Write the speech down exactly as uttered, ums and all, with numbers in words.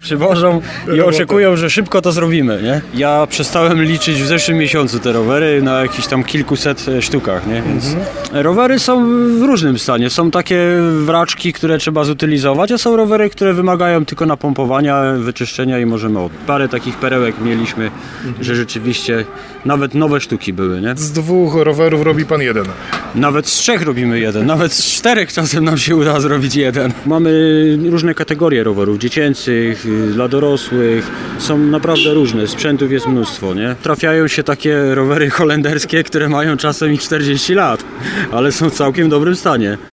przywożą i oczekują, że szybko to zrobimy, nie? Ja przestałem liczyć w zeszłym miesiącu te rowery na jakichś tam kilkuset sztukach, nie? Więc mhm. rowery są w różnym stanie. Są takie wraczki, które trzeba zutylizować, a są rowery, które wymagają tylko napompowania, wyczyszczenia i możemy od. Parę takich perełek mieliśmy, mhm. że rzeczywiście nawet nowe sztuki były, nie? Z dwóch rowerów robi pan jeden. Nawet z trzech robimy jeden, nawet z czterech czasem nam się uda zrobić jeden. Mamy różne kategorie rowerów, dziecięcych, dla dorosłych, są naprawdę różne, sprzętów jest mnóstwo, nie? Trafiają się takie rowery holenderskie, które mają czasem i czterdzieści lat, ale są w całkiem dobrym stanie.